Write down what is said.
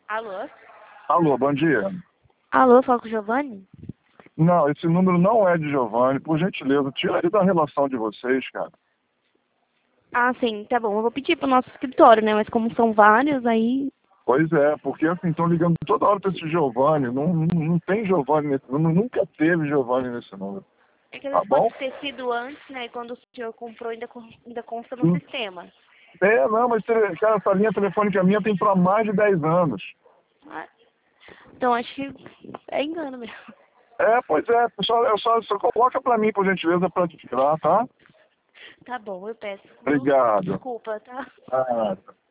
Alô? Alô, bom dia. Alô, fala com o Giovanni? Não, esse número não é de Giovanni. Por gentileza, tira ele da relação de vocês, cara. Ah, sim, tá bom. Eu vou pedir pro nosso escritório, né? Mas como são vários, aí... Pois é, porque assim, estão ligando toda hora para esse Giovanni. Não tem Giovanni nesse número, nunca teve Giovanni nesse número. É que às Tá vezes bom? pode ter sido antes, né? E quando o senhor comprou, ainda consta no Sim. sistema. Não, mas cara, essa linha telefônica minha tem para mais de 10 anos. Ah, então acho que é engano mesmo. Pois é, só coloca para mim, por gentileza, para tirar, tá? Tá bom, eu peço, viu? Obrigado. Desculpa, tá? Ah,